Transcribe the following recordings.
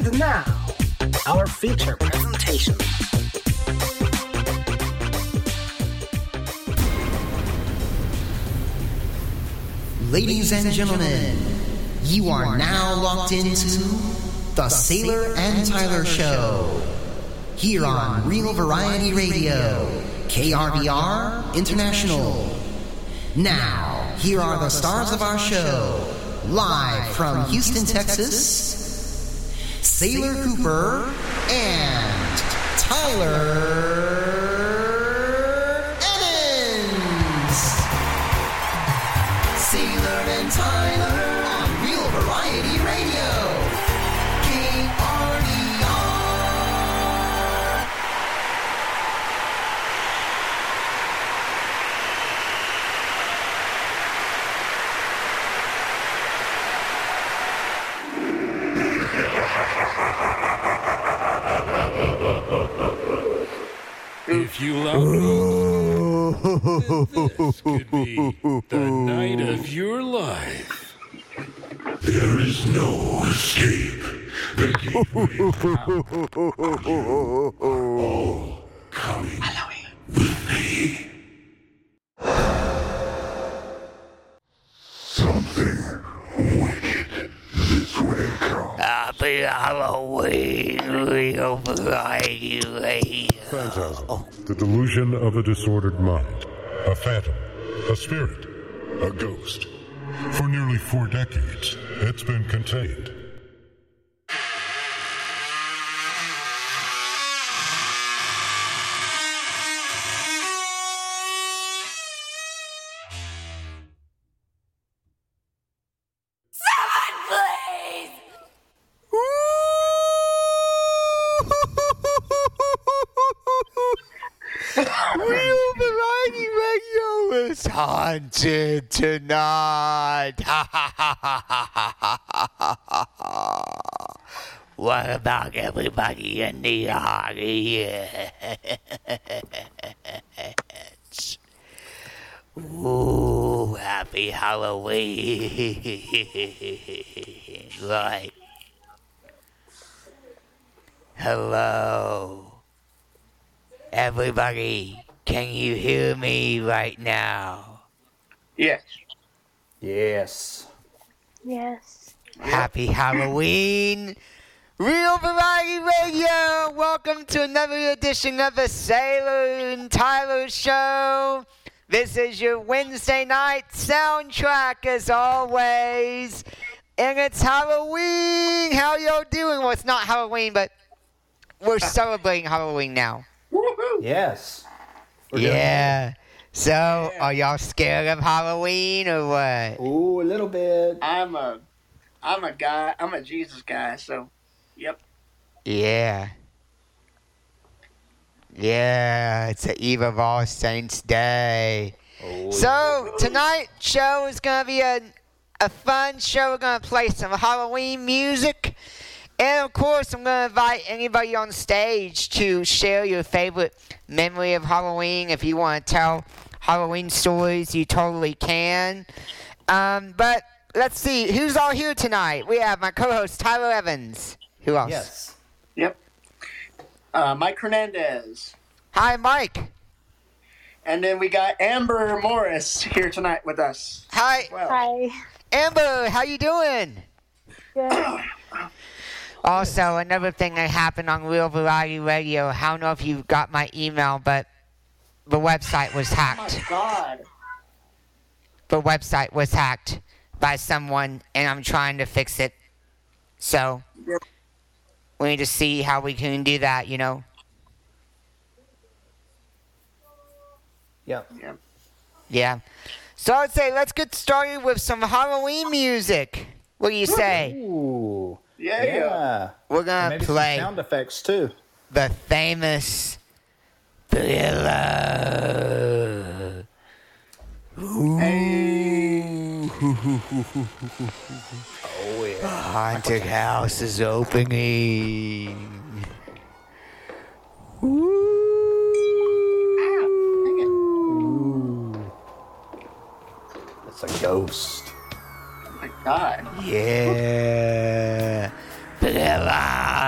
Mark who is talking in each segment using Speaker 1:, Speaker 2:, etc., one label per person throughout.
Speaker 1: And now, our feature presentation.
Speaker 2: Ladies and gentlemen, you are now locked into the Sailor and Tyler Show here on Real Variety Radio, KRBR International. Now, here are the stars of our show, live from Houston, Texas, Sailor Cooper and Tyler Evans. Sailor and Tyler on Real Variety Radio, KRBR.
Speaker 3: If you love me, this could be the night of your life.
Speaker 4: There is no escape. The gateway all coming with me. Something wicked this way comes.
Speaker 5: Happy Halloween, Real Variety Radio.
Speaker 4: Phantasm, the delusion of a disordered mind. A phantom, a spirit, a ghost. For nearly 4 decades, it's been contained.
Speaker 5: Real Variety Radio is haunted tonight. What about everybody in the audience? Ooh, happy Halloween. Right. Hello. Everybody, can you hear me right now?
Speaker 6: Yes.
Speaker 7: Yes.
Speaker 8: Yes.
Speaker 5: Happy Halloween! Real Variety Radio! Welcome to another edition of the Sailor and Tyler Show. This is your Wednesday night soundtrack as always. And it's Halloween! How y'all doing? Well, it's not Halloween, but we're celebrating Halloween now.
Speaker 7: Yes.
Speaker 5: Yeah. So, are y'all scared of Halloween or what?
Speaker 7: Ooh, a little bit.
Speaker 6: I'm a Jesus guy, so yep.
Speaker 5: Yeah. Yeah, it's the Eve of All Saints Day.
Speaker 7: Oh,
Speaker 5: So, tonight's show is going to be a fun show. We're going to play some Halloween music. And, of course, I'm going to invite anybody on stage to share your favorite memory of Halloween. If you want to tell Halloween stories, you totally can. But let's see. Who's all here tonight? We have my co-host, Tyler Evans. Who else?
Speaker 7: Yes.
Speaker 6: Yep. Mike Hernandez.
Speaker 5: Hi, Mike.
Speaker 6: And then we got Amber Morris here tonight with us.
Speaker 5: Hi.
Speaker 6: Well,
Speaker 8: Hi.
Speaker 5: Amber, how you doing?
Speaker 8: Good.
Speaker 5: Also, another thing that happened on Real Variety Radio, I don't know if you got my email, but the website was
Speaker 6: oh
Speaker 5: hacked.
Speaker 6: my God.
Speaker 5: The website was hacked by someone, and I'm trying to fix it. So,
Speaker 6: Yep.
Speaker 5: we need to see how we can do that, you know?
Speaker 7: Yep.
Speaker 6: Yep.
Speaker 5: Yeah. So I'd say let's get started with some Halloween music. What do you say?
Speaker 7: Ooh.
Speaker 6: Yeah.
Speaker 5: We're
Speaker 7: And
Speaker 5: going
Speaker 7: maybe
Speaker 5: to
Speaker 7: some
Speaker 5: play
Speaker 7: sound effects too.
Speaker 5: the famous Thriller.
Speaker 6: Hey.
Speaker 7: Oh yeah.
Speaker 5: Haunted house is opening. Ooh.
Speaker 7: That's a ghost.
Speaker 6: Oh my God.
Speaker 5: Yeah. Thriller.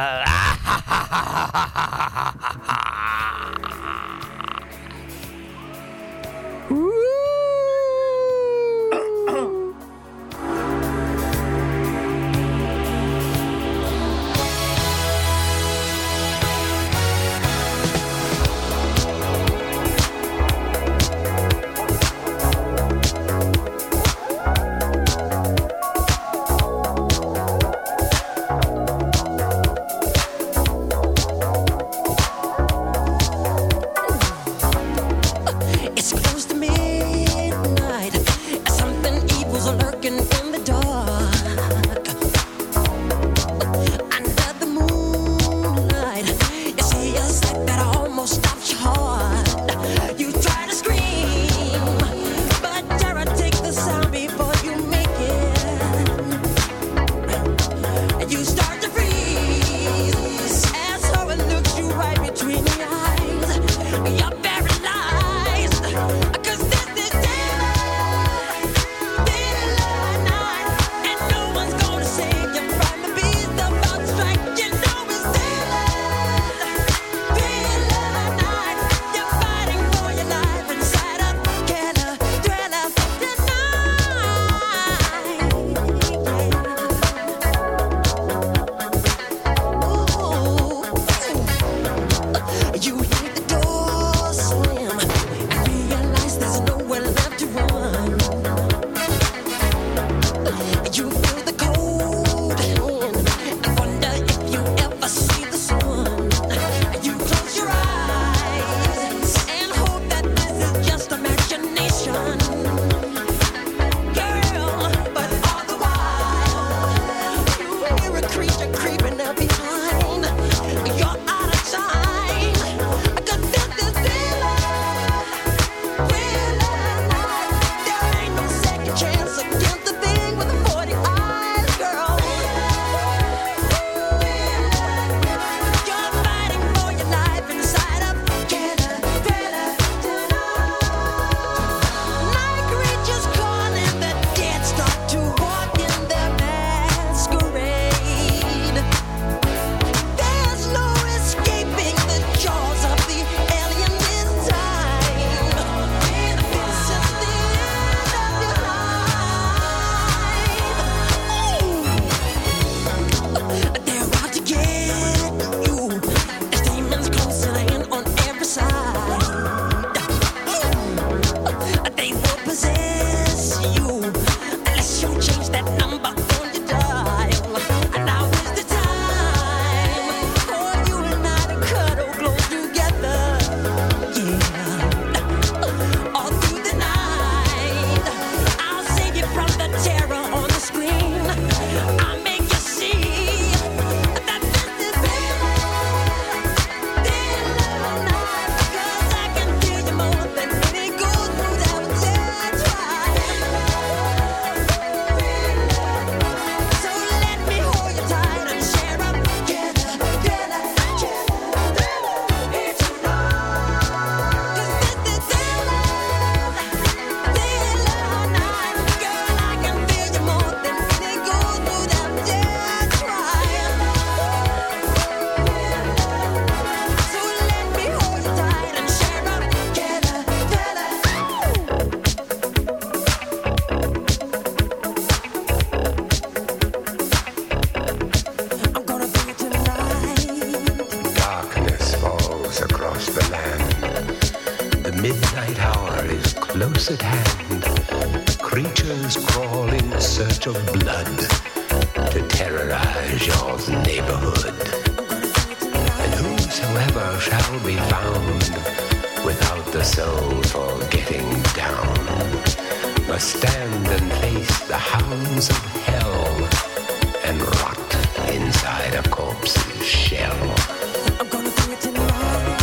Speaker 9: close at hand. Creatures crawl in search of blood to terrorize your neighborhood. And whosoever shall be found without the soul for getting down must stand and face the hounds of hell and rot inside a corpse's shell. I'm gonna do it tonight.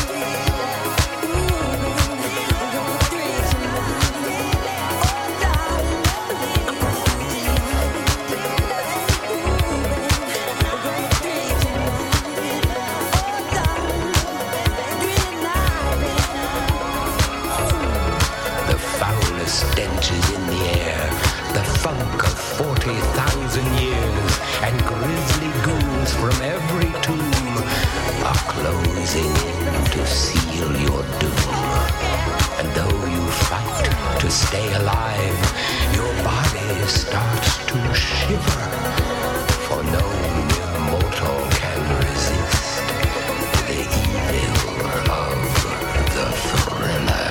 Speaker 9: Stench is in the air, the funk of 40,000 years, and grisly ghouls from every tomb are closing in to seal your doom. And though you fight to stay alive, your body starts to shiver, for no mere mortal can resist the evil of the thriller.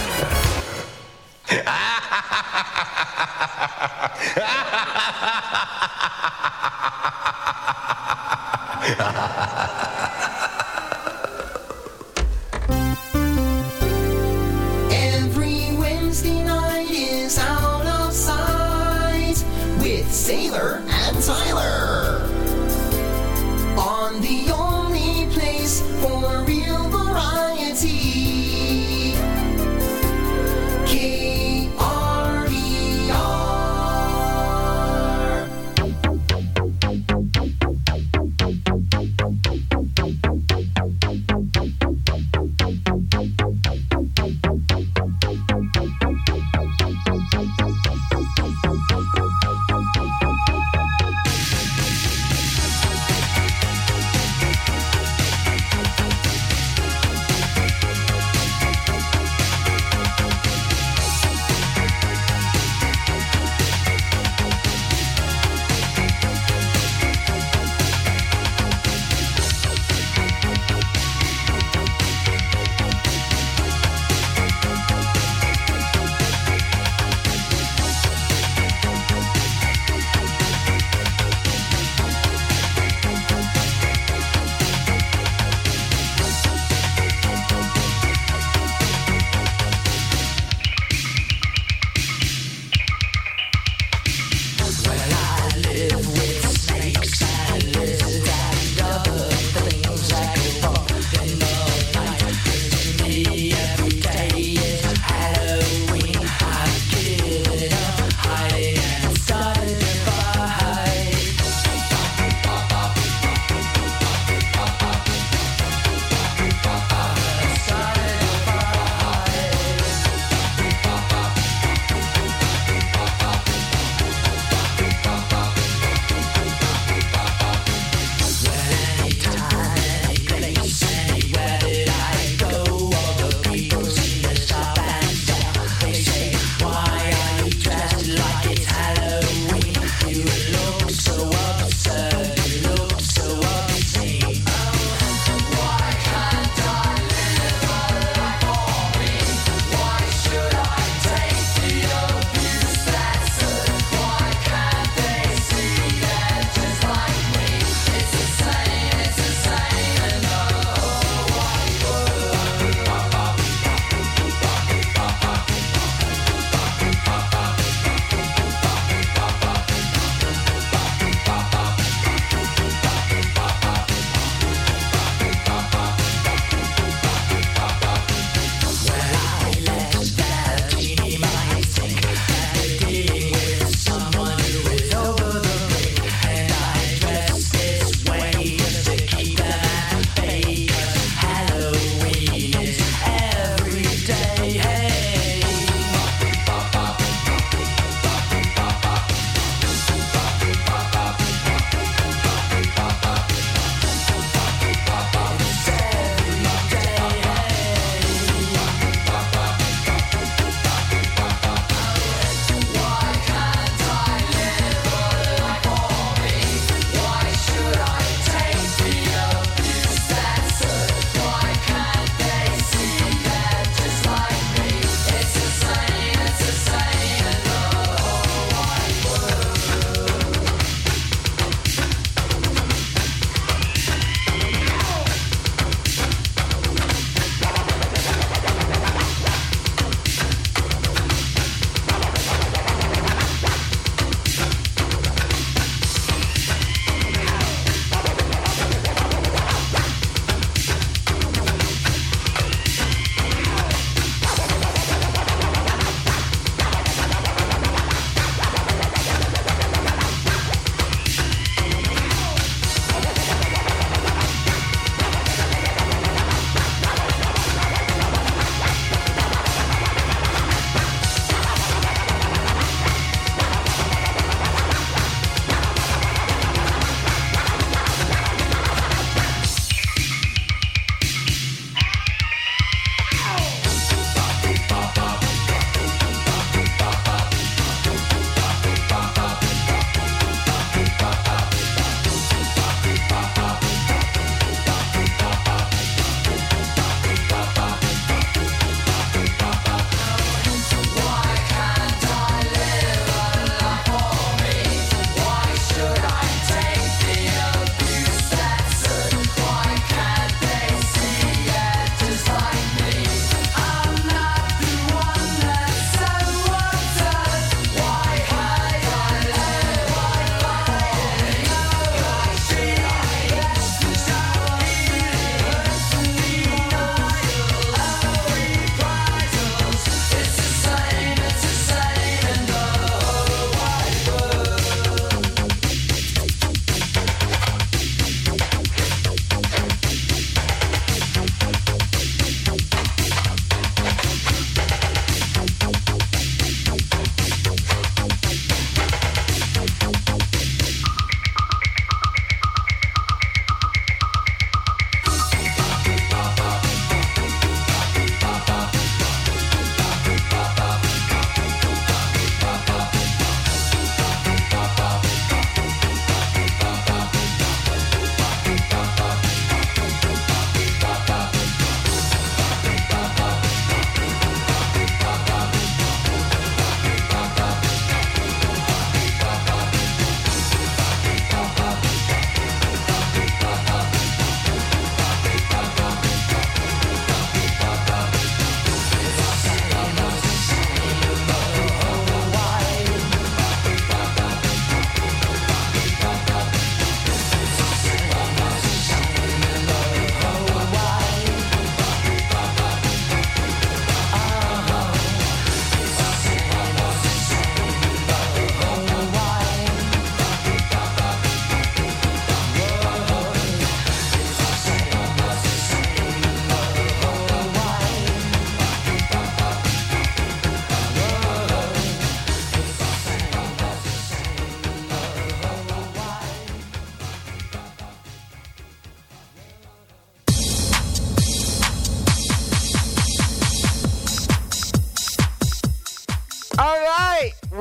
Speaker 2: Every Wednesday night is Out of Sight with Sailor and Tyler on the only place for real variety. KRER.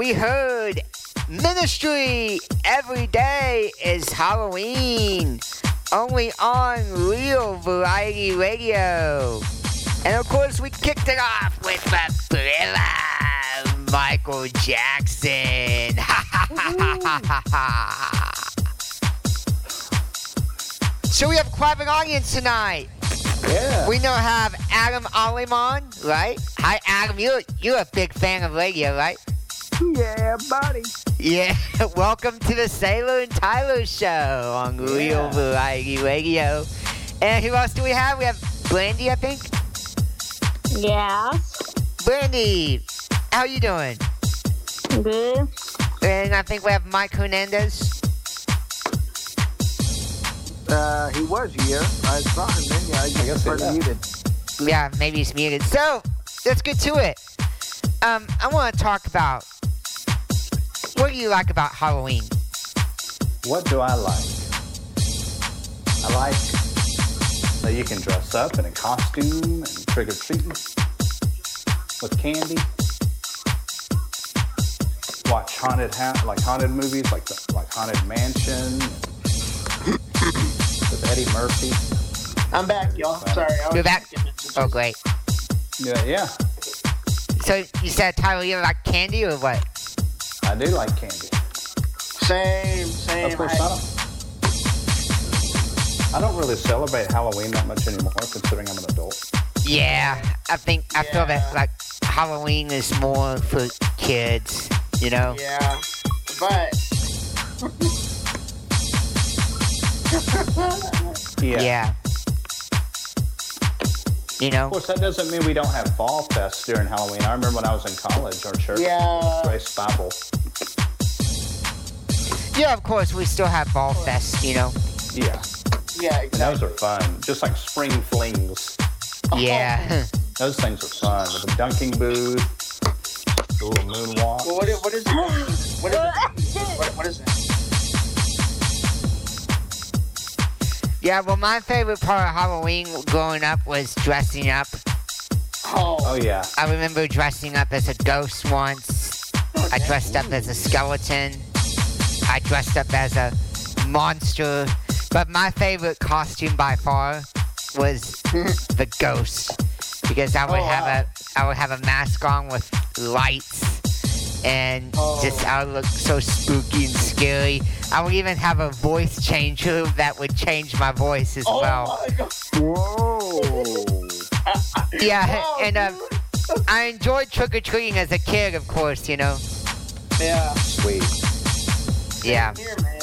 Speaker 5: we heard Ministry Every Day is Halloween, only on Real Variety Radio. And of course, we kicked it off with the Thriller, Michael Jackson. So we have quite an audience tonight.
Speaker 7: Yeah.
Speaker 5: We now have Adam Aliman, right? Hi, Adam. You're a big fan of radio, right?
Speaker 10: Yeah, buddy.
Speaker 5: Yeah. Welcome to the Sailor and Tyler Show on Real Variety Radio. And who else do we have? We have Brandy, I think.
Speaker 8: Yeah.
Speaker 5: Brandy, how you doing?
Speaker 8: Good.
Speaker 5: And I think we have Mike Hernandez.
Speaker 10: He was here. I saw him then. Yeah, I guess he muted.
Speaker 5: Yeah, maybe he's muted. So, let's get to it. I want to talk about, what do you like about Halloween?
Speaker 7: What do I like? I like that you can dress up in a costume and trick-or-treating with candy. Watch haunted movies like Haunted Mansion with Eddie Murphy.
Speaker 6: I'm back, y'all. Sorry.
Speaker 5: You're back? Oh, great.
Speaker 7: Yeah.
Speaker 5: So, you said, Tyler, you like candy or what?
Speaker 7: I do like candy.
Speaker 6: Same.
Speaker 7: Of course, I don't really celebrate Halloween that much anymore, considering I'm an adult.
Speaker 5: Yeah, I feel that, like, Halloween is more for kids, you know?
Speaker 6: Yeah, but...
Speaker 5: Yeah. You know?
Speaker 7: Of course, that doesn't mean we don't have Fall Fest during Halloween. I remember when I was in college, our church, Grace Bible.
Speaker 5: Yeah, of course, we still have Ball Fest, you know?
Speaker 7: Yeah.
Speaker 6: Yeah, exactly.
Speaker 7: And those are fun. Just like spring flings.
Speaker 5: Yeah.
Speaker 7: Those things are fun. With the dunking booth, the little moonwalk.
Speaker 6: Well, what is it? What is it?
Speaker 5: Yeah, well, my favorite part of Halloween growing up was dressing up.
Speaker 7: Oh, yeah.
Speaker 5: I remember dressing up as a ghost once. I dressed up as a skeleton. I dressed up as a monster. But my favorite costume by far was the ghost. Because I would have a mask on with lights. And I would look so spooky and scary. I would even have a voice changer that would change my voice as well.
Speaker 6: My God.
Speaker 10: Whoa.
Speaker 5: Yeah, and I enjoyed trick-or-treating as a kid, of course, you know.
Speaker 6: Yeah.
Speaker 7: Sweet.
Speaker 5: Yeah.
Speaker 6: Here, man.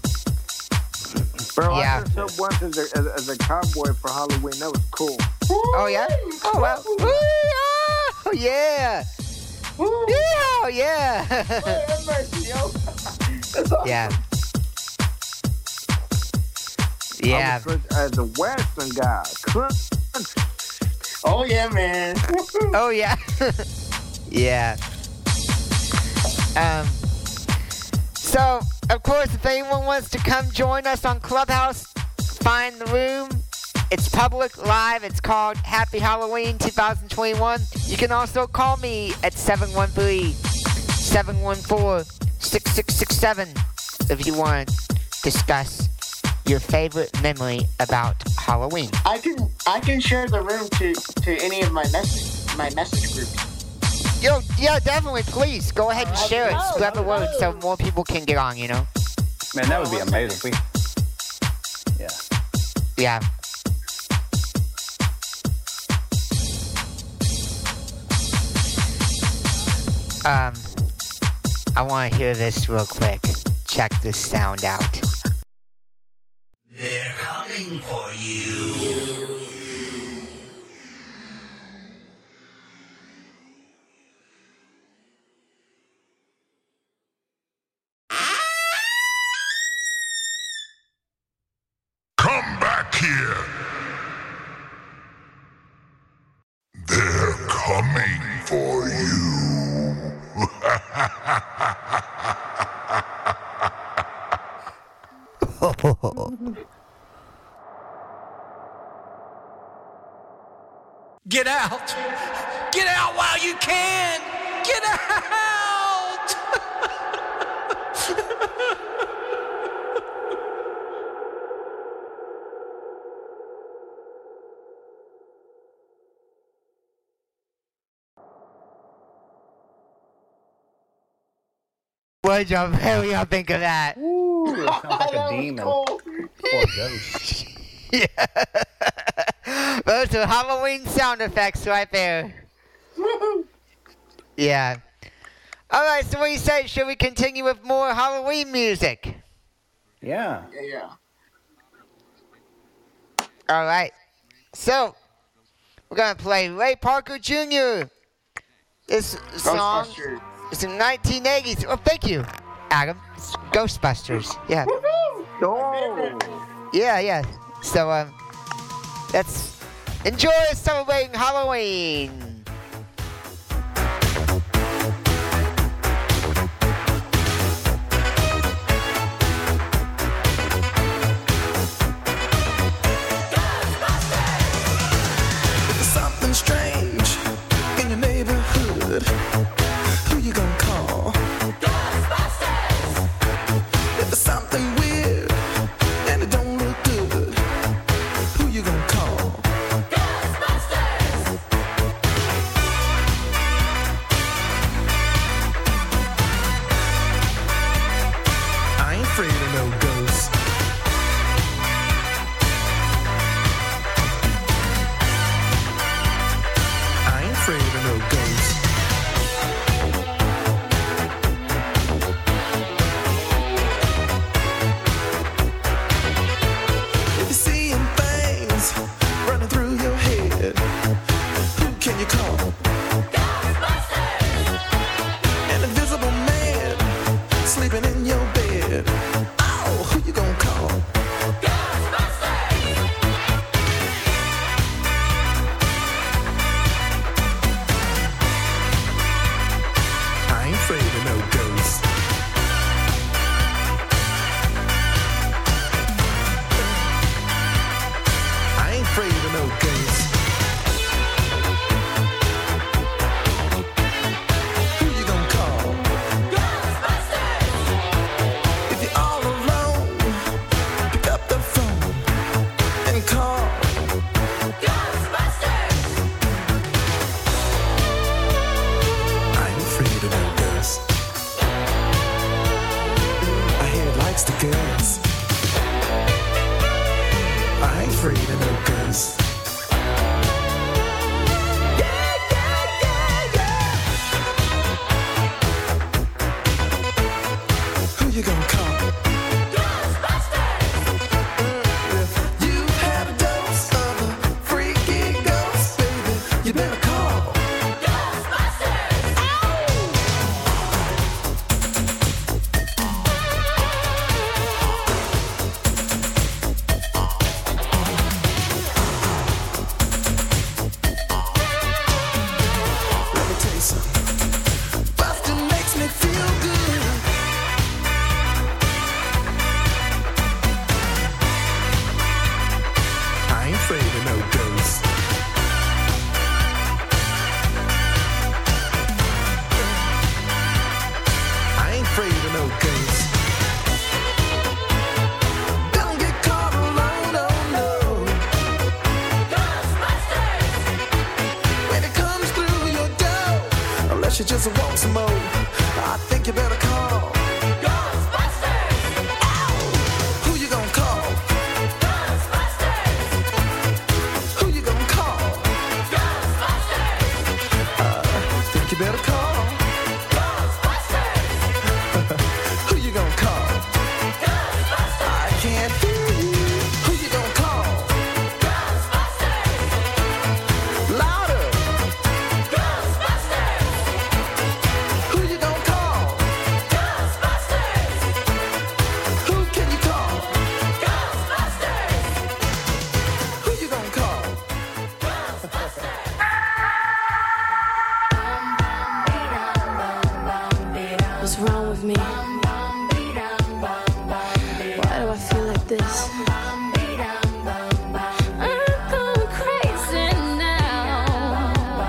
Speaker 10: Bro,
Speaker 5: Yeah.
Speaker 10: I dressed up once as a cowboy for Halloween. That was cool.
Speaker 5: Oh, yeah? Oh, wow. Oh, yeah. Yeah, yeah.
Speaker 6: Have mercy, yo. That's awesome.
Speaker 5: Yeah. Yeah.
Speaker 10: I was dressed as a Western guy.
Speaker 6: Oh, yeah, man.
Speaker 5: Oh, yeah. Yeah. So, of course, if anyone wants to come join us on Clubhouse, find the room. It's public, live. It's called Happy Halloween 2021. You can also call me at 713-714-6667 if you want to discuss your favorite memory about Halloween.
Speaker 6: I can share the room to any of my message groups.
Speaker 5: Yo, yeah, definitely, please. Go ahead and share it. Spread the word so more people can get on, you know?
Speaker 7: Man, that would be amazing. Yeah.
Speaker 5: Yeah. I want to hear this real quick. Check this sound out.
Speaker 2: They're coming for you.
Speaker 4: Come back here. They're coming for you.
Speaker 3: Get out! Get out while you can! Get out!
Speaker 5: What y'all think of that?
Speaker 7: Ooh, that sounds like a demon
Speaker 6: Cool.
Speaker 7: or a ghost.
Speaker 5: Yeah. Those are Halloween sound effects right there. Yeah. Alright, so what do you say? Should we continue with more Halloween music?
Speaker 7: Yeah.
Speaker 6: Yeah.
Speaker 5: Alright. So, we're going to play Ray Parker Jr. This song
Speaker 6: Ghostbusters.
Speaker 5: is in 1980s. Oh, thank you, Adam. It's Ghostbusters. Yeah.
Speaker 10: Oh.
Speaker 5: Yeah. So, let's enjoy celebrating Halloween.
Speaker 11: Something strange in your neighborhood. Who you gonna call? Ghostbusters! If there's something weird and it don't look good, who you gonna call? Ghostbusters! I ain't afraid of no ghosts. Afraid of no ghosts. If you're seeing things running through your head, who can you call? Ghostbusters! An invisible man sleeping in your bed. Oh, who you gonna call? Afraid of no ghosts. I ain't afraid of no ghosts. Who you gonna call? Ghostbusters! If you're all alone, pick up the phone and call Ghostbusters! I ain't afraid of no ghosts. I hear it likes the girls. I ain't afraid of no ghosts. Who you gonna call? Ghostbusters! If you've had a dose of a freaky ghost, baby, you better call Ghostbusters! Let me tell you something. Bustin' makes me feel good. I ain't afraid of no ghosts. I ain't afraid of no ghosts. Don't get caught alone, oh no. Ghostbusters! When it comes through your door, unless you just want some more, I think you better call Ghostbusters! Ow! Who you gonna call? Ghostbusters! Who you gonna call? Ghostbusters! Think you better call Ghostbusters! Who you gonna call? Ghostbusters! I can't hear you. Who you gonna call? Ghostbusters! Louder! Ghostbusters! Who you gonna call? Ghostbusters! Who can you call? Ghostbusters! Who you gonna call?
Speaker 12: What's wrong with me? Why do I feel like this? I'm going crazy now.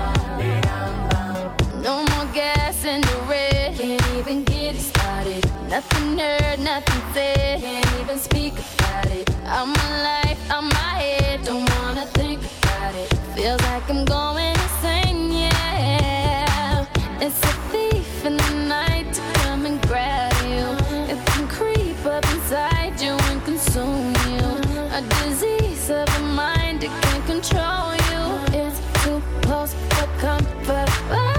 Speaker 12: No more gas in the red. Can't even get it started. Nothing heard, nothing said. Can't even speak about it. I'm alive, I'm my head. Don't wanna think about it. Feels like I'm going insane, yeah. It's a thief in the night to come and grab A disease of the mind, it can control you. It's too close for comfort.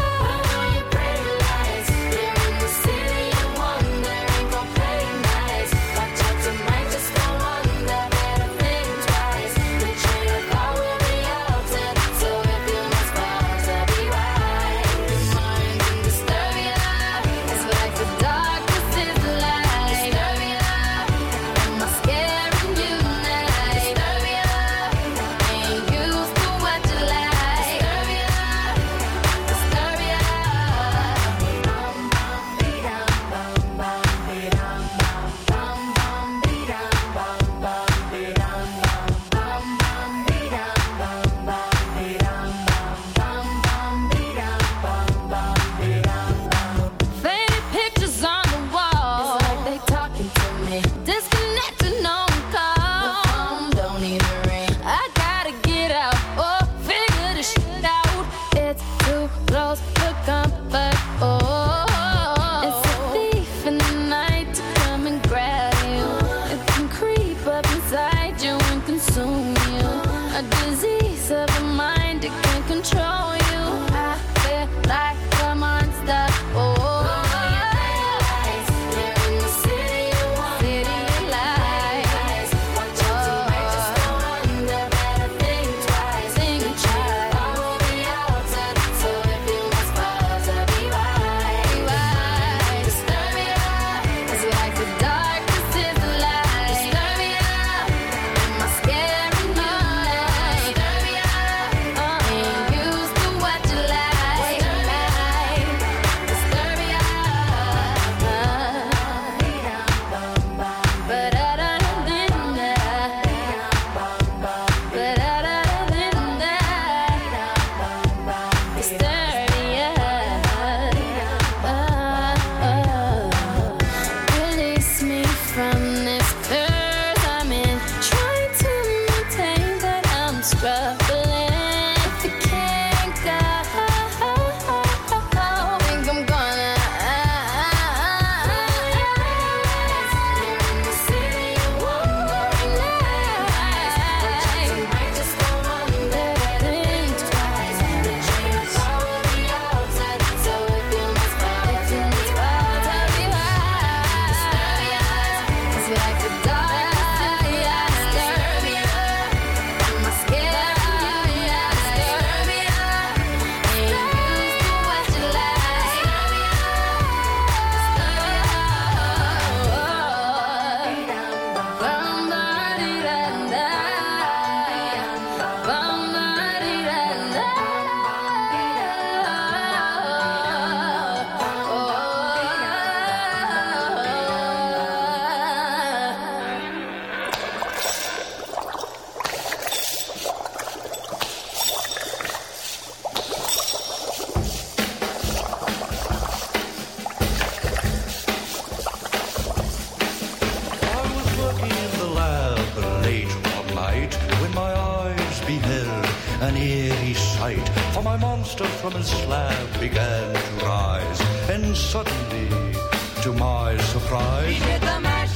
Speaker 13: For my monster from his slab began to rise, and suddenly, to my surprise,
Speaker 14: he did the mash.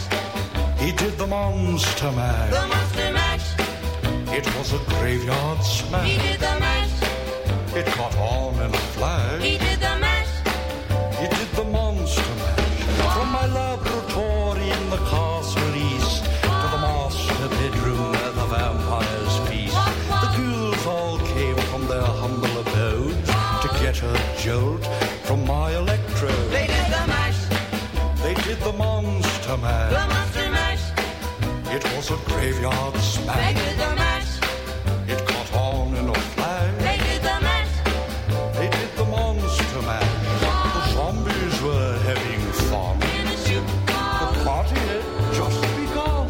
Speaker 13: He did the monster mash.
Speaker 14: The monster mash.
Speaker 13: It was a graveyard smash.
Speaker 14: He did the mash.
Speaker 13: It caught on in a flash.
Speaker 14: He did the mash.
Speaker 13: He did the monster mash. From my laboratory in the castle east to the master bedroom where the vampires feast. The ghouls all came from their humble abode to get a jolt from my electrode.
Speaker 14: They did the mash.
Speaker 13: They did the monster mash.
Speaker 14: The monster mash.
Speaker 13: It was a graveyard smash.
Speaker 14: They did the mash.
Speaker 13: It caught on in a flash.
Speaker 14: They did the mash.
Speaker 13: They did the monster mash. The zombies were having fun. The party had just begun.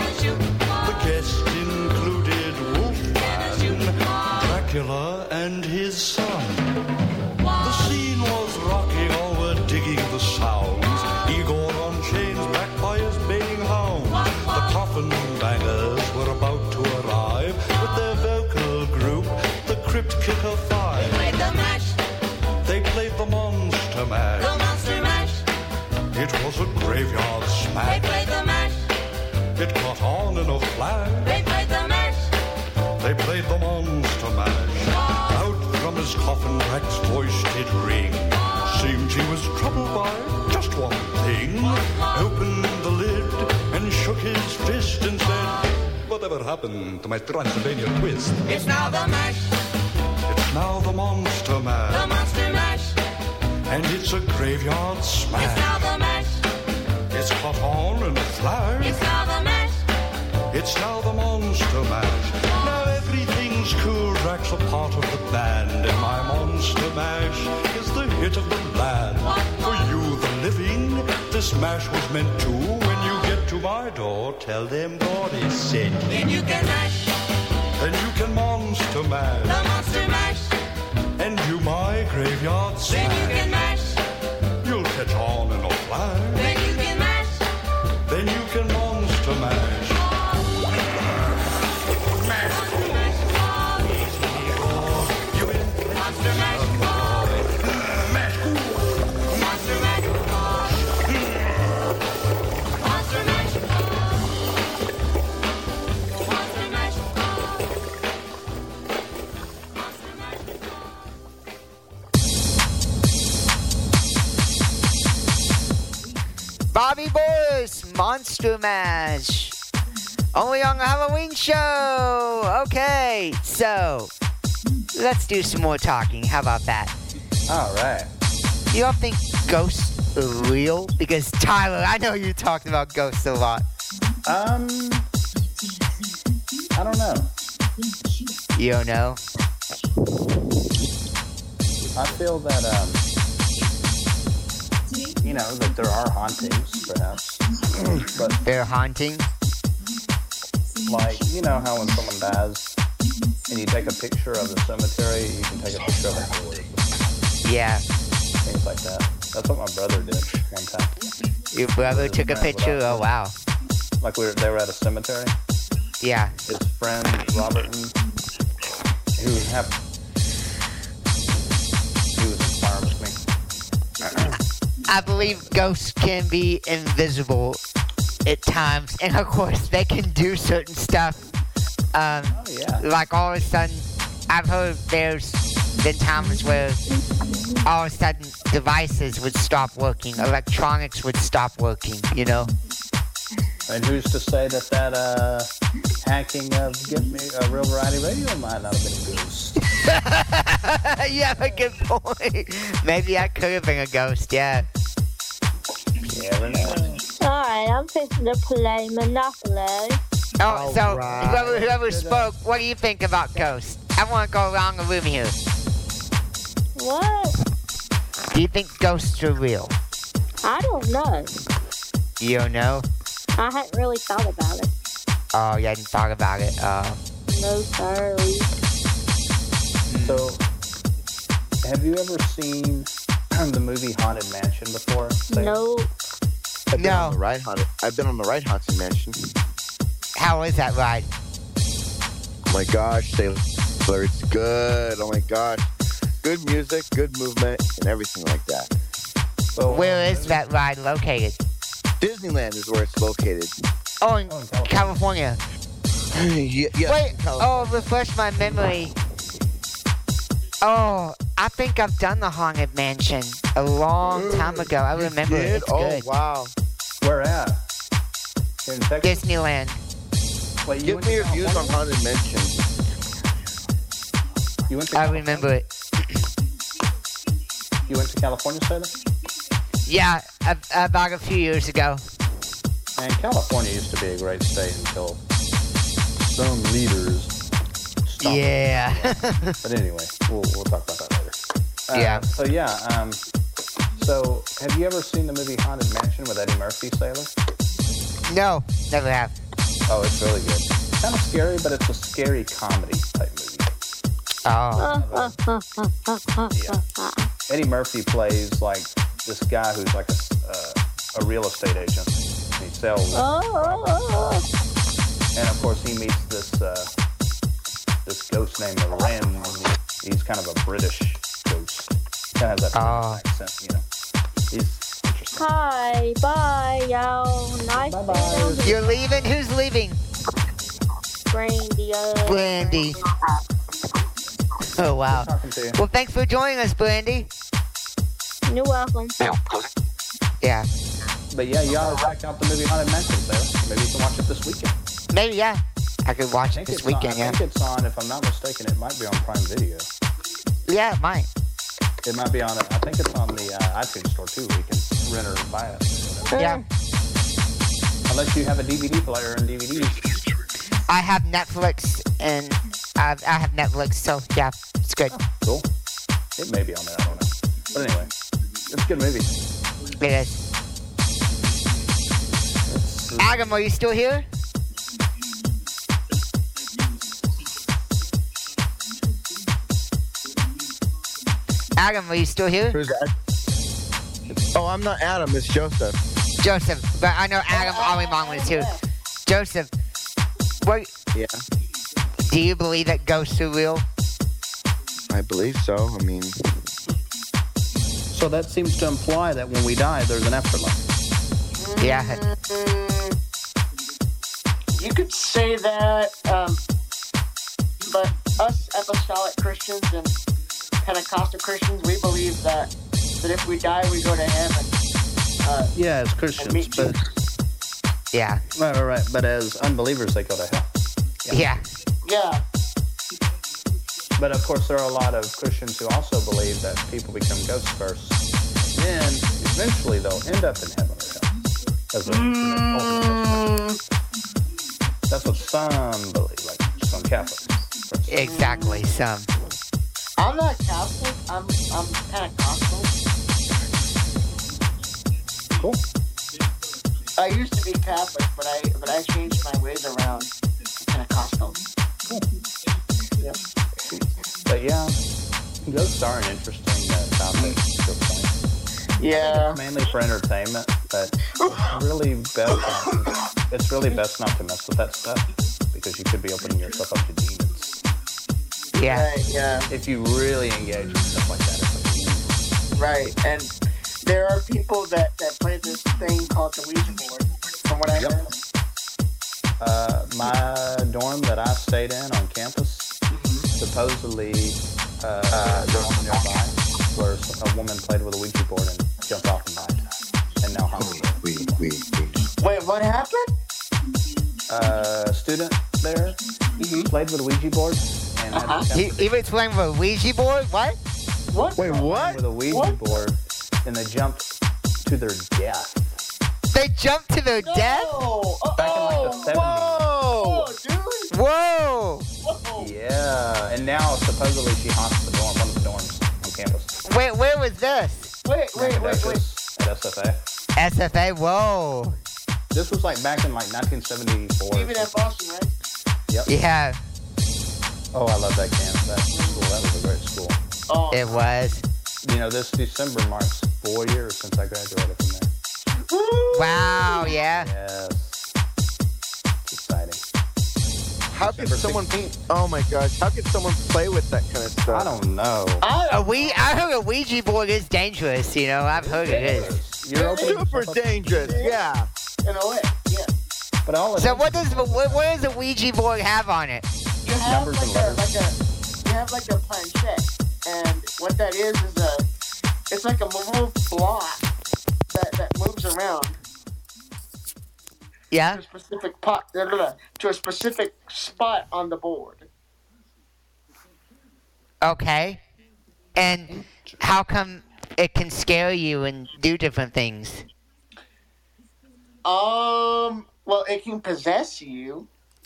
Speaker 13: The guests included Wolfman, Dracula, and his son. The scene was rocking, all were digging the sounds. Igor on chains, backed by his baying hound. The coffin bangers were about to arrive with their vocal group, the Crypt Kicker Five.
Speaker 14: They played the mash.
Speaker 13: They played the monster mash.
Speaker 14: The monster mash.
Speaker 13: It was a graveyard smash.
Speaker 14: They played the mash.
Speaker 13: It caught on in a flash.
Speaker 14: They
Speaker 13: whatever happened to my Transylvania twist?
Speaker 14: It's now the mash.
Speaker 13: It's now the Monster Mash.
Speaker 14: The Monster Mash.
Speaker 13: And it's a graveyard smash.
Speaker 14: It's now the mash.
Speaker 13: It's caught on in a flash.
Speaker 14: It's now the mash.
Speaker 13: It's now the Monster Mash. Now everything's cool. Drax a part of the band. And my Monster Mash is the hit of the land. For you, the living, this mash was meant to. When you get to my door, tell them God is sent.
Speaker 14: Then you can mash.
Speaker 13: Then you can Monster Mash.
Speaker 14: The Monster Mash.
Speaker 13: And do my graveyard smash.
Speaker 14: Then you can mash.
Speaker 13: You'll catch on in a flash.
Speaker 14: Then you can mash.
Speaker 13: Then you can Monster Mash.
Speaker 14: Monster Mash. Monster Mash. Monster Mash. Monster Mash.
Speaker 5: Bobby Boris, Monster Mash. Only on the Halloween show. Okay, so let's do some more talking. How about that?
Speaker 7: All right.
Speaker 5: You all think ghosts are real? Because Tyler, I know you talked about ghosts a lot.
Speaker 7: I don't know.
Speaker 5: You don't know?
Speaker 7: I feel that, that there are hauntings, perhaps. But
Speaker 5: they're haunting?
Speaker 7: Like, you know how when someone dies and you take a picture of the cemetery, you can take a picture of a board.
Speaker 5: Yeah.
Speaker 7: Things like that. That's what my brother did one time.
Speaker 5: Your brother took a picture? Oh, wow.
Speaker 7: Like they were at a cemetery.
Speaker 5: Yeah.
Speaker 7: His friend, Robert, who was inspired with me.
Speaker 5: I believe ghosts can be invisible at times, and of course they can do certain stuff. Like all of a sudden, I've heard there's been times where all of a sudden devices would stop working, electronics would stop working, you know?
Speaker 7: And who's to say that hacking of Get Me a Real Variety Radio might not have been a ghost?
Speaker 5: You have a good point. Maybe I could have been a ghost, yeah.
Speaker 7: You never know.
Speaker 8: Alright, I'm fixing to play Monopoly.
Speaker 5: Oh, so whoever spoke, what do you think about ghosts? I want to go around the room here.
Speaker 8: What?
Speaker 5: Do you think ghosts are real?
Speaker 8: I don't know.
Speaker 5: You don't know?
Speaker 8: I hadn't really thought about it.
Speaker 5: Oh, you hadn't thought about it?
Speaker 8: No, sorry.
Speaker 7: So, have you ever seen the movie Haunted Mansion before?
Speaker 8: No.
Speaker 15: I've been on the ride Haunted Mansion.
Speaker 5: How is that ride?
Speaker 15: Oh my gosh, Sailor, it's good. Oh my gosh. Good music, good movement, and everything like that.
Speaker 7: So,
Speaker 5: where is that ride located?
Speaker 15: Disneyland is where it's located.
Speaker 5: Oh, in California.
Speaker 15: Yeah.
Speaker 5: Wait, refresh my memory. Oh, I think I've done the Haunted Mansion a long time ago. I remember it. It's good.
Speaker 15: Oh, wow.
Speaker 7: Where at? Here in Texas?
Speaker 5: Disneyland.
Speaker 7: Wait,
Speaker 15: Give me your views on Haunted Mansion.
Speaker 7: You went to
Speaker 5: I remember it.
Speaker 7: You went to California, Sailor?
Speaker 5: Yeah, about a few years ago.
Speaker 7: Man, California used to be a great state until some leaders stopped.
Speaker 5: Yeah.
Speaker 7: But anyway, we'll talk about that later.
Speaker 5: Yeah.
Speaker 7: So have you ever seen the movie Haunted Mansion with Eddie Murphy, Sailor?
Speaker 5: No, never have.
Speaker 7: Oh, it's really good. It's kind of scary, but it's a scary comedy type movie.
Speaker 5: Oh.
Speaker 7: Eddie Murphy plays like this guy who's like a real estate agent. And he sells and of course he meets this ghost named Loren. He's kind of a British ghost. Kind of has that accent, you know. He's interesting.
Speaker 8: Hi, bye, y'all. Nice.
Speaker 7: Bye-bye.
Speaker 5: You're leaving? Who's leaving?
Speaker 8: Brandy.
Speaker 5: Brandy. Oh, wow. Well, thanks for joining us, Brandy.
Speaker 8: You're welcome.
Speaker 5: Yeah.
Speaker 7: But yeah, you ought to check out the movie Haunted Mansion, Sarah. Maybe you can watch it this weekend.
Speaker 5: Maybe, yeah. I could watch it this weekend.
Speaker 7: I think it's on. If I'm not mistaken, it might be on Prime Video.
Speaker 5: Yeah, it might.
Speaker 7: It might be on it. I think it's on the iTunes store too. We can rent or buy it.
Speaker 5: Yeah.
Speaker 7: Unless you have a DVD player and DVDs.
Speaker 5: I have Netflix, and I have Netflix, so yeah, it's good.
Speaker 7: Oh, cool. It may be on there. I don't know. But anyway, it's a good movie.
Speaker 5: It is. Adam, are you still here? Adam, are you still here?
Speaker 15: Who's that? Oh, I'm not Adam. It's Joseph.
Speaker 5: Joseph, but I know Adam Alimon was here. Joseph, what?
Speaker 15: Yeah.
Speaker 5: Do you believe that ghosts are real?
Speaker 15: I believe so. I mean.
Speaker 7: So that seems to imply that when we die, there's an afterlife.
Speaker 5: Yeah.
Speaker 6: You could say that, but us apostolic Christians and Pentecostal Christians, we believe that if we die, we go to heaven.
Speaker 7: Yeah, as Christians, but
Speaker 5: yeah,
Speaker 7: right. But as unbelievers, they go to hell.
Speaker 5: Yeah.
Speaker 7: But of course, there are a lot of Christians who also believe that people become ghosts first, and then eventually they'll end up in heaven or hell. As a That's what some believe, like some Catholics.
Speaker 5: Exactly, some.
Speaker 6: I'm not Catholic. I'm Pentecostal.
Speaker 7: Cool.
Speaker 6: I used to be Catholic, but I changed my ways around to Pentecostal.
Speaker 7: Cool.
Speaker 6: Yep.
Speaker 7: But yeah, ghosts are an interesting topic.
Speaker 6: Yeah.
Speaker 7: Mainly for entertainment, but it's really best not to mess with that stuff because you could be opening yourself up to demons.
Speaker 5: Yeah.
Speaker 6: Right, yeah.
Speaker 7: If you really engage in stuff like that, it's like,
Speaker 6: right. And there are people that play this thing called the Ouija board, from what I heard.
Speaker 7: My dorm that I stayed in on campus, supposedly, the one nearby, where a woman played with a Ouija board and jumped off and died. And now
Speaker 6: Wait, what happened?
Speaker 7: A student there played with a Ouija board. And
Speaker 5: He was playing with a Ouija board? What?
Speaker 15: Wait, what?
Speaker 7: With a Ouija board, and they jumped to their death.
Speaker 5: They jumped to their death?
Speaker 7: Back in like the 70s.
Speaker 5: Whoa!
Speaker 7: Yeah, and now supposedly she haunts the dorm, one of the dorms on campus.
Speaker 5: Wait, where was this?
Speaker 6: Wait.
Speaker 7: At SFA.
Speaker 5: SFA, whoa.
Speaker 7: This was like back in like 1974.
Speaker 6: Even at Boston, right?
Speaker 7: Yep.
Speaker 5: Yeah.
Speaker 7: Oh, I love that campus. That school. That was a great school.
Speaker 6: Oh.
Speaker 5: It was.
Speaker 7: You know, this December marks 4 years since I graduated from there.
Speaker 5: Wow, yeah.
Speaker 7: Yes. It's exciting.
Speaker 15: How could someone oh my gosh, how could someone play with that kind of stuff?
Speaker 7: I don't know.
Speaker 5: I heard a Ouija board is dangerous, you know. I've heard it is.
Speaker 7: You're
Speaker 15: super dangerous, yeah.
Speaker 6: In a way, yeah.
Speaker 7: But all
Speaker 5: So what does the Ouija board have on it?
Speaker 6: You have like a planchette, and what that is it's like a movable block that moves around.
Speaker 5: Yeah.
Speaker 6: To a specific spot on the board.
Speaker 5: Okay. And how come it can scare you and do different things?
Speaker 6: Well, it can possess you.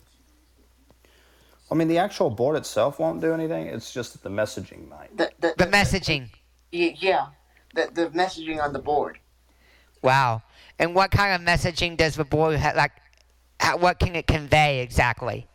Speaker 7: I mean, the actual board itself won't do anything. It's just that the messaging might.
Speaker 5: The messaging.
Speaker 6: Yeah. The messaging on the board.
Speaker 5: Wow. And what kind of messaging does the board have? Like, what can it convey exactly?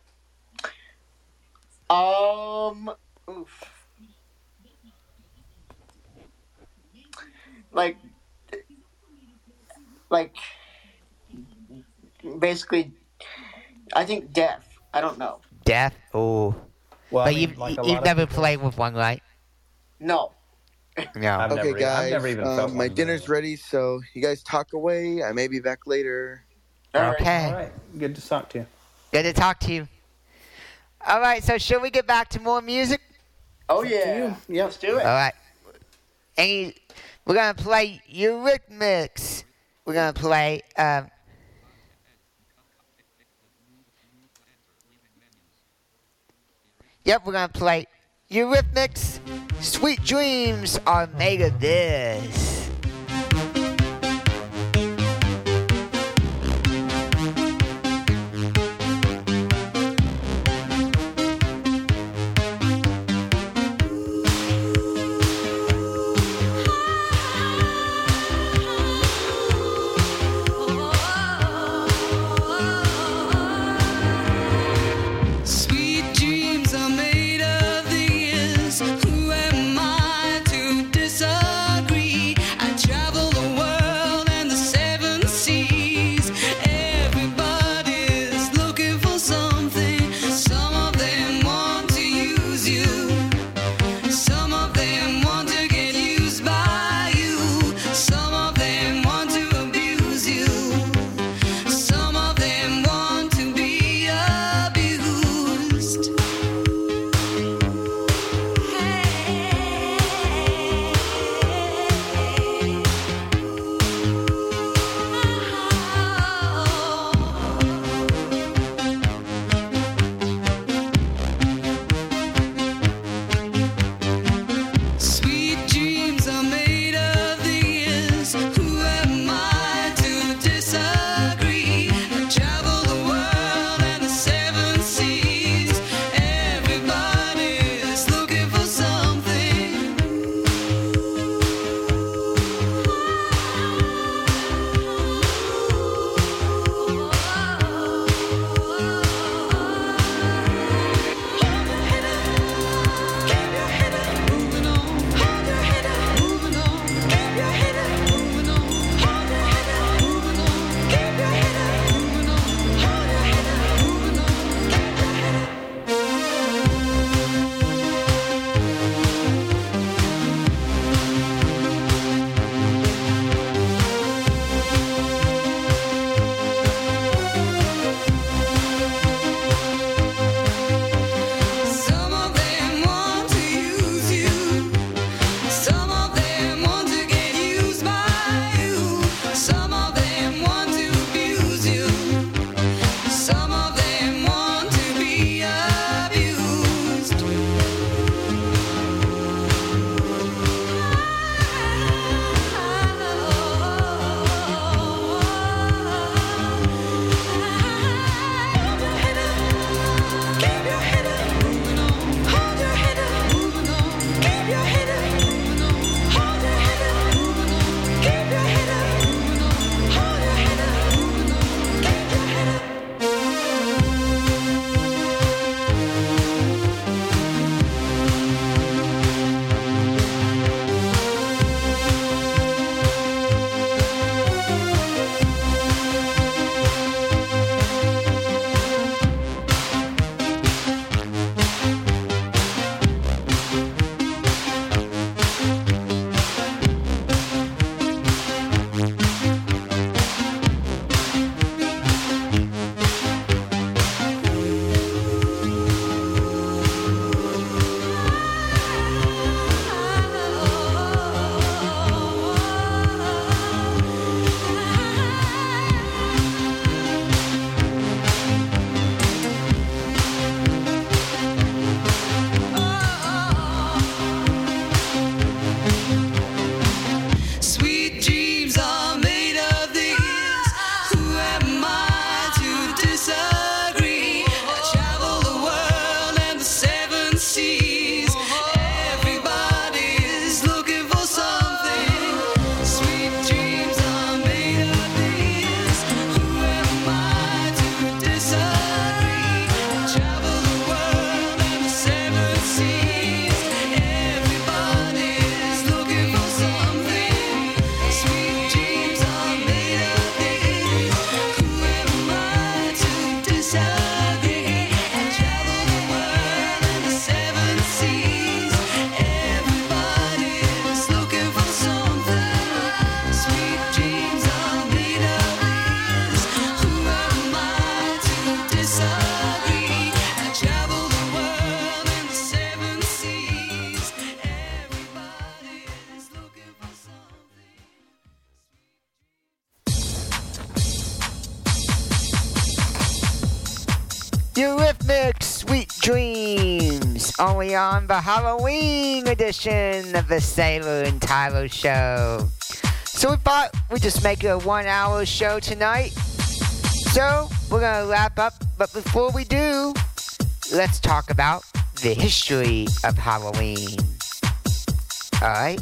Speaker 6: Like, basically, I think death. I don't know.
Speaker 5: Death? Oh.
Speaker 7: Well,
Speaker 5: but you've never played with one, right?
Speaker 6: No.
Speaker 5: No.
Speaker 15: Okay, guys.
Speaker 7: I've never even felt
Speaker 15: my
Speaker 7: one.
Speaker 15: dinner's ready, so you guys talk away. I may be back later.
Speaker 5: Okay.
Speaker 7: All right. Good to talk to you.
Speaker 5: Good to talk to you. All right, so should we get back to more music?
Speaker 6: Oh, yeah.
Speaker 7: Yeah.
Speaker 6: Let's do it.
Speaker 5: All right. We're going to play Eurythmics. We're going to play... Yep, we're gonna play Eurythmics, Sweet Dreams Are Made of This.
Speaker 11: Sweet dreams are made of this. Who am I to disagree?
Speaker 5: Eurythmics, Sweet Dreams, only on the Halloween edition of the Sailor and Tyler Show. So we thought we'd just make it a 1 hour show tonight. So we're gonna wrap up, but before we do, let's talk about the history of Halloween. Alright?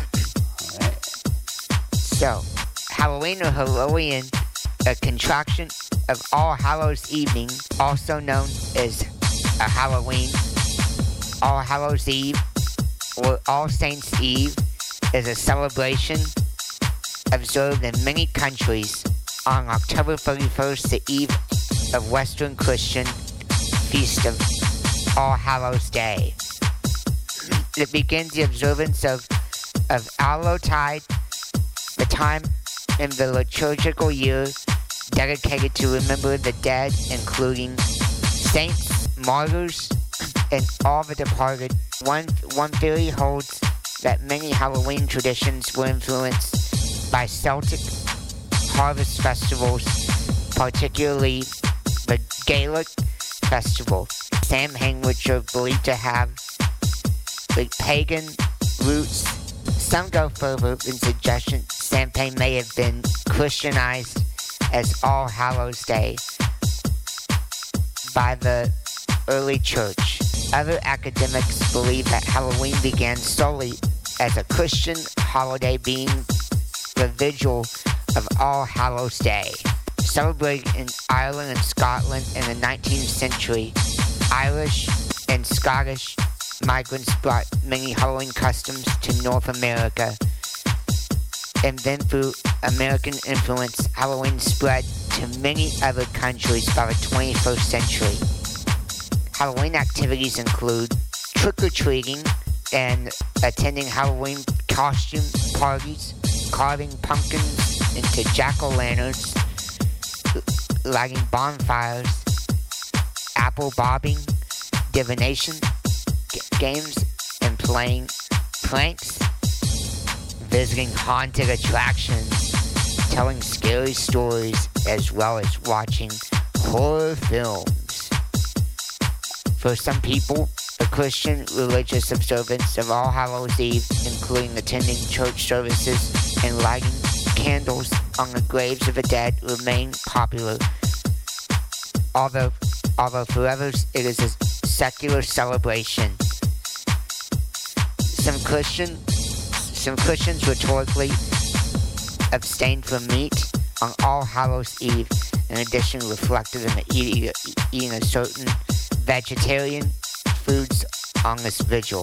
Speaker 5: So, Halloween or Halloween, a contraction of All Hallows Evening, also known as a Halloween, All Hallows Eve, or All Saints Eve, is a celebration observed in many countries on October 31st, the eve of Western Christian Feast of All Hallows Day. It begins the observance of Allotide, the time in the liturgical year dedicated to remember the dead, including saints, martyrs, and all the departed. One theory holds that many Halloween traditions were influenced by Celtic harvest festivals, particularly the Gaelic festival, Samhain, which are believed to have the pagan roots. Some go further in suggestion Samhain may have been Christianized as All Hallows Day by the early church. Other academics believe that Halloween began solely as a Christian holiday, being the vigil of All Hallows Day. Celebrated in Ireland and Scotland in the 19th century, Irish and Scottish migrants brought many Halloween customs to North America, and then through American influence, Halloween spread to many other countries by the 21st century. Halloween activities include trick-or-treating and attending Halloween costume parties, carving pumpkins into jack-o'-lanterns, lighting bonfires, apple bobbing, divination games, and playing pranks, visiting haunted attractions, telling scary stories, as well as watching horror films. For some people, the Christian religious observance of All Hallows Eve, including attending church services and lighting candles on the graves of the dead, remain popular. Although for others it is a secular celebration. Some Christians rhetorically abstain from meat on All Hallows Eve, in addition reflected in the eating a certain vegetarian foods on this vigil.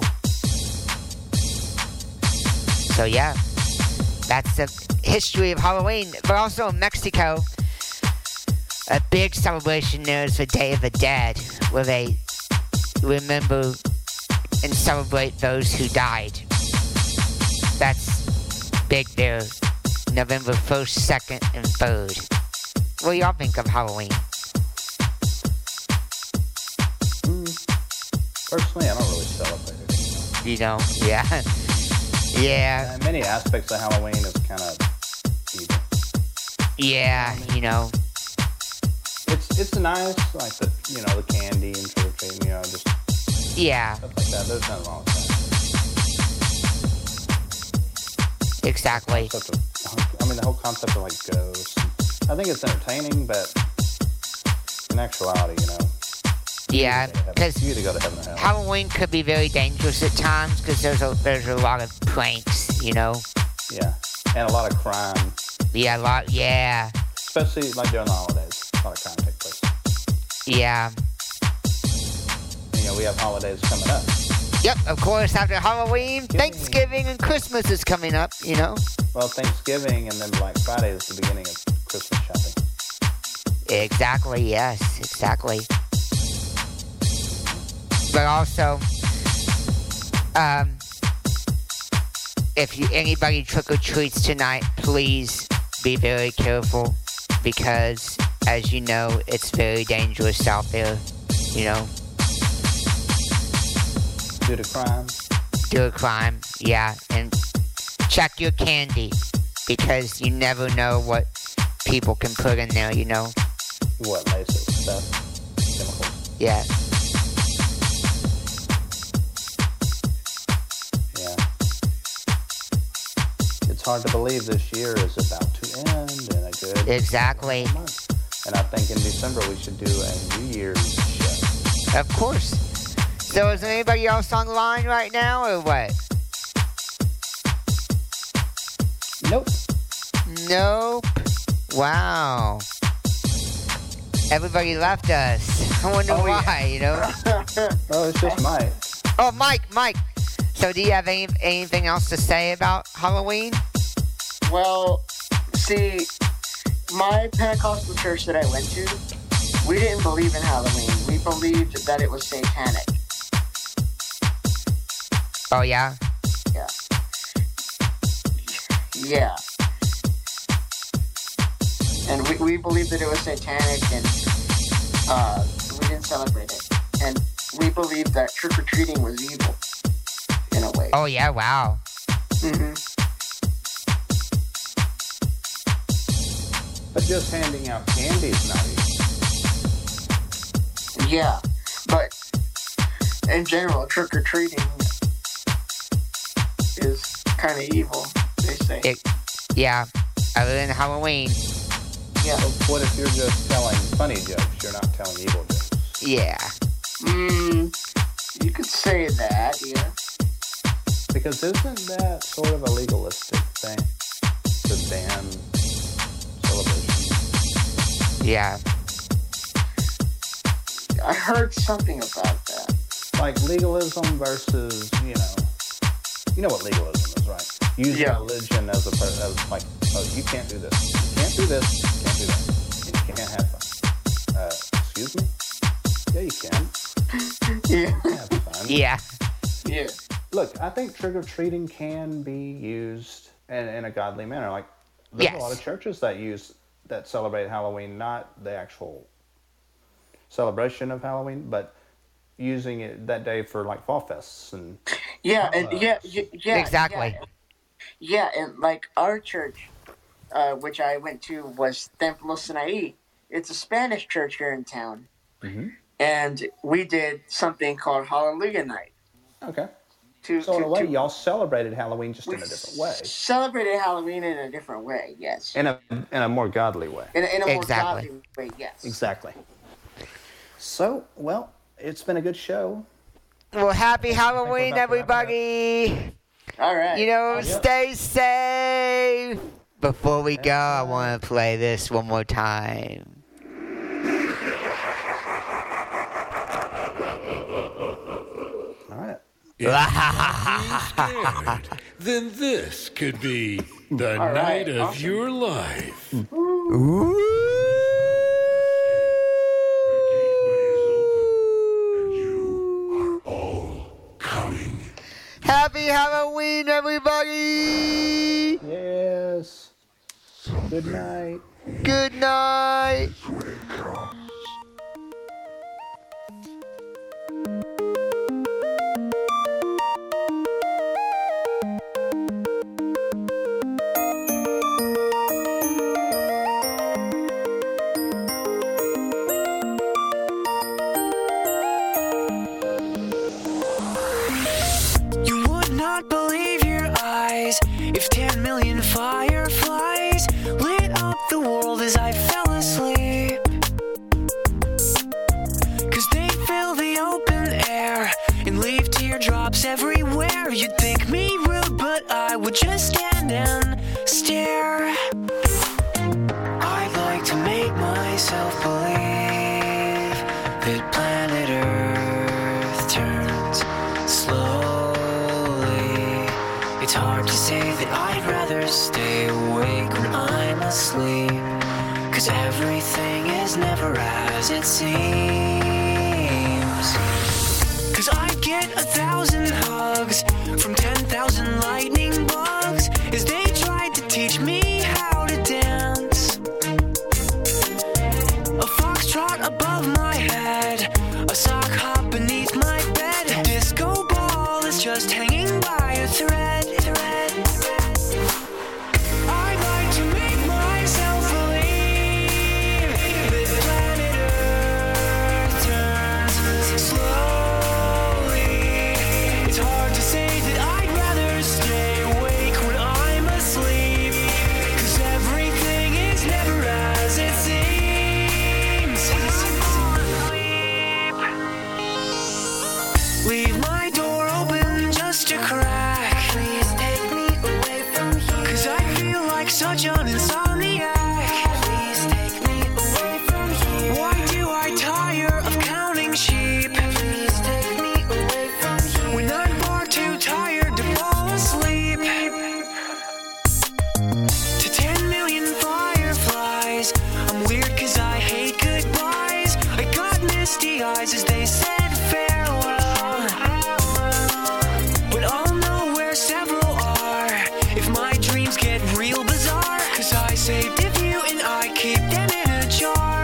Speaker 5: So yeah, that's the history of Halloween. But also in Mexico, a big celebration there is the Day of the Dead, where they remember and celebrate those who died. That's big there, November 1st, 2nd, and 3rd. What do y'all think of Halloween?
Speaker 7: Personally, I don't really celebrate it anymore.
Speaker 5: You don't? Yeah. Yeah.
Speaker 7: Many aspects of Halloween is kind of evil.
Speaker 5: Yeah, you know.
Speaker 7: It's nice, like the candy and trick or treating, just
Speaker 5: yeah,
Speaker 7: stuff like that. There's nothing wrong with that.
Speaker 5: Exactly.
Speaker 7: The whole concept of like ghosts. I think it's entertaining, but in actuality,
Speaker 5: yeah, because
Speaker 7: you either go to heaven or hell.
Speaker 5: Halloween could be very dangerous at times because there's a lot of pranks,
Speaker 7: Yeah, and a lot of crime.
Speaker 5: Yeah, yeah.
Speaker 7: Especially like during the holidays, a lot of crime takes place.
Speaker 5: Yeah.
Speaker 7: We have holidays coming up.
Speaker 5: Yep, of course, after Halloween, Thanksgiving and Christmas is coming up,
Speaker 7: Well, Thanksgiving and then Black Friday is the beginning of Christmas shopping.
Speaker 5: Exactly, yes, exactly. But also, if anybody trick-or-treats tonight, please be very careful, because, as you know, it's very dangerous out there,
Speaker 7: Due to crime?
Speaker 5: Due to crime, yeah. And check your candy, because you never know what people can put in there,
Speaker 7: What, lace it with stuff? Chemicals?
Speaker 5: Yeah.
Speaker 7: Yeah. It's hard to believe this year is about to end in a good
Speaker 5: Exactly.
Speaker 7: month. And I think in December we should do a New Year's show.
Speaker 5: Of course. So is there anybody else on the line right now or what?
Speaker 7: Nope.
Speaker 5: Nope. Wow. Everybody left us. I wonder why, you know?
Speaker 7: Oh, it's just Mike.
Speaker 5: Oh, Mike. So do you have anything else to say about Halloween?
Speaker 6: Well, see, my Pentecostal church that I went to, we didn't believe in Halloween. We believed that it was satanic.
Speaker 5: Oh, yeah?
Speaker 6: Yeah. Yeah. And we believed that it was satanic, and we didn't celebrate it. And we believed that trick-or-treating was evil, in a way.
Speaker 5: Oh, yeah, wow.
Speaker 6: Mm-hmm.
Speaker 7: But just handing out candy is not easy.
Speaker 6: Yeah, but in general, trick-or-treating is kind of evil, they say.
Speaker 5: Yeah, other than Halloween.
Speaker 6: Yeah.
Speaker 7: So what if you're just telling funny jokes? You're not telling evil jokes.
Speaker 5: Yeah.
Speaker 6: You could say that, yeah.
Speaker 7: Because isn't that sort of a legalistic thing to ban celebration?
Speaker 5: Yeah.
Speaker 6: I heard something about that.
Speaker 7: Like legalism versus, you know what legalism is, right? Using religion as like, oh, you can't do this. You can't do this. You can't do that. You can't have fun. Excuse me? Yeah, you can.
Speaker 6: Yeah.
Speaker 7: Have fun.
Speaker 5: Yeah.
Speaker 6: Yeah.
Speaker 7: Look, I think trick-or-treating can be used in a godly manner. Like, there's a lot of churches that celebrate Halloween, not the actual celebration of Halloween, but using it that day for like fall fests and
Speaker 6: yeah,
Speaker 5: exactly.
Speaker 6: Yeah, and like our church, which I went to, was Templo Sinaí. It's a Spanish church here in town, and we did something called Hallelujah Night.
Speaker 7: Okay. So in a way, y'all celebrated Halloween just in a different way.
Speaker 6: Celebrated Halloween in a different way, yes.
Speaker 7: In a more godly way.
Speaker 6: In a more godly way, yes.
Speaker 7: Exactly. So, well, it's been a good show.
Speaker 5: Well, happy Halloween, everybody.
Speaker 6: All right.
Speaker 5: You know, stay safe. Before we go, I want to play this one more time.
Speaker 7: All right.
Speaker 3: If you're scared, then this could be the night of your life.
Speaker 5: Happy Halloween, everybody!
Speaker 7: Yes. Good night.
Speaker 5: Good night.
Speaker 11: You would not believe your eyes if 10 million fireflies lit up the world as I fell asleep. 'Cause they fill the open air and leave teardrops everywhere. You'd think me rude, but I would just stand and stare. I'd like to make myself believe that planet Earth turns slowly. It's hard to say that I'd rather stay awake when I'm asleep. 'Cause everything is never as it seems. 'Cause I get 1,000 hugs from 10,000 lightning bugs as they tried to teach me how to dance. A foxtrot above my head, a sock hop beneath my bed, a disco ball is just hanging by a thread. I'd like to make myself believe that planet Earth turns Leave my door open just a crack. Please take me away from here. 'Cause I feel like such an insomniac. Please take me away from here. Why do I tire of counting sheep? Please take me away from here. When I'm far too tired to fall asleep. To 10 million fireflies, I'm weird 'cause I hate goodbyes. I got misty eyes as they said farewell. But I'll know where several are if my dreams get real bizarre. 'Cause I saved a few and I keep them in a jar.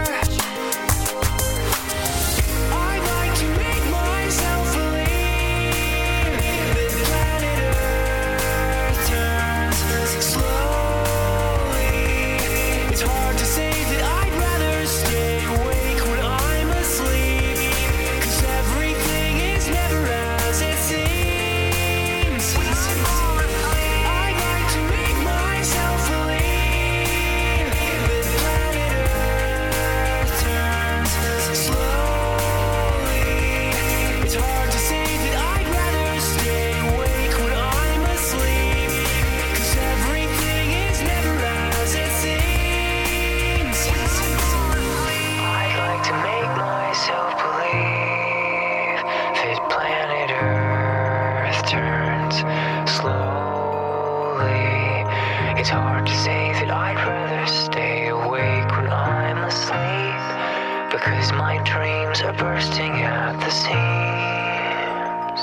Speaker 11: I'd like to make myself believe that planet Earth turns slowly. It's hard to say that I'd rather stay awake when I'm asleep. 'Cause everything is never as it seems. I'd like to make myself believe that planet Earth turns slowly. It's hard to say that I'd rather stay awake when I'm asleep. 'Cause everything is never as it seems. I'd like to make myself believe that planet Earth turns slowly. It's hard to say that I'd rather stay awake when I'm asleep. Because my dreams are bursting at the seams.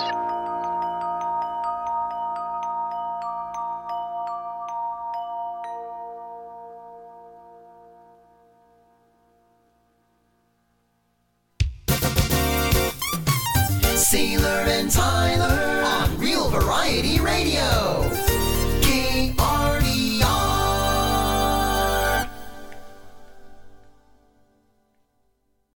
Speaker 2: Sailor and Tyler on Real Variety Radio.